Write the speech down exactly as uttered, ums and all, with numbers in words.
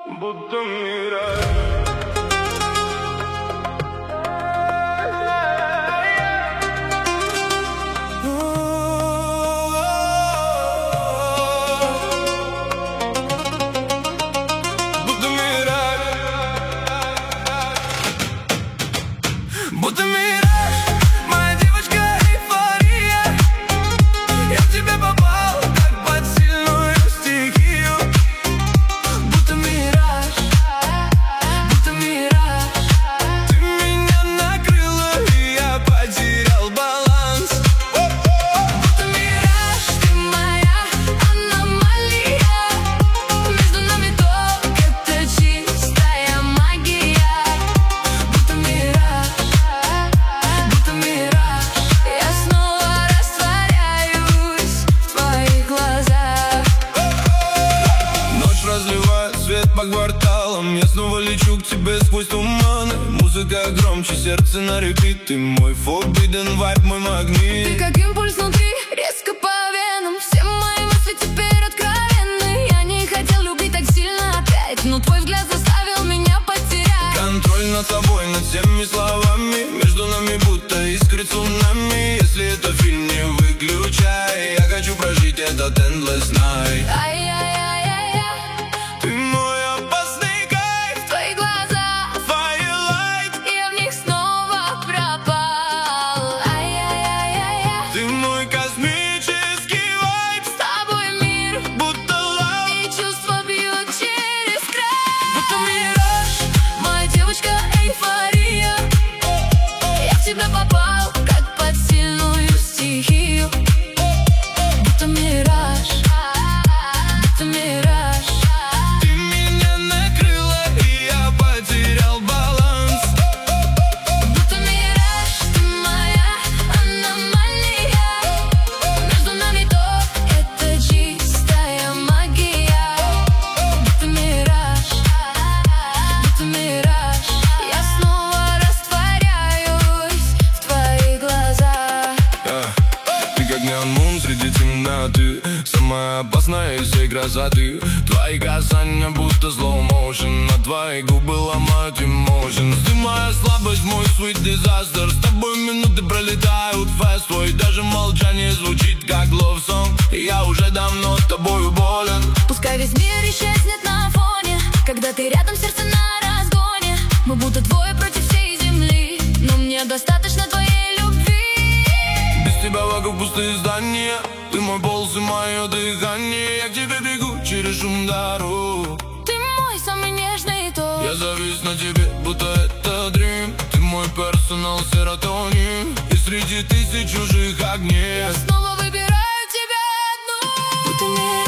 будто мираж. Будто мираж, моя девочка эйфория. Я в тебя попал, как под сильную стихию. Будто мираж, будто мираж. Ты меня накрыла, и я потерял баланс. Будто мираж, ты моя аномалия. Между нами только чистая магия. Будто мираж, будто мираж. Я снова растворяюсь в твоих глазах. Ночь разливает свет по кварталам. Я снова лечу к тебе сквозь туманы. Музыка громче, сердце на репит. Ты мой forbidden vibe, мой магнит. Ты как импульс внутри, резко по венам. Все мои мысли теперь откровенны. Я не хотел любить так сильно опять, но твой взгляд заставил меня потерять Контроль над собой, над всеми словами. Между нами будто искрит цунами. Если это фильм, не выключай. Я хочу прожить этот endless night. Ай-яй-яй-яй-яй. Ты мой опасный кайф, В твои глаза, firelight. я в них снова пропал. Ай-яй-яй-яй-яй. Ты мой космический вайб, С тобой мир будто лав. и чувства бьют через край. Будто мираж, моя девочка эйфория. Я в тебя попал, как под сильную стихию. Будто мираж, будто мираж. Ты меня накрыла, и я потерял баланс. Будто мираж, ты моя аномалия. Между нами только чистая магия. Будто мираж, будто мираж. Я снова растворяюсь в твоих глазах. Yeah. Ты как неон мун среди темноты. Самая опасная из всей красоты. Твои касания будто slow motion. На твои губы ломают emotions. Ты моя слабость, мой sweet disaster. С тобой минуты пролетают fast. Твой даже молчание звучит как love song. И я уже давно с тобою болен. Пускай весь мир исчезнет на фоне. Когда ты рядом, сердце на разгоне. Мы будто двое против всей земли. Но мне достаточно твоей любви. Без тебя вокруг пустые здания. Ты мой пульс и мое дыхание. Я к тебе бегу через шум дорог. Ты мой самый нежный ток. Я завис на тебе, будто это дрим. Ты мой персонал серотонин. И среди тысяч чужих огней Снова выбираю тебя одну. Будто мир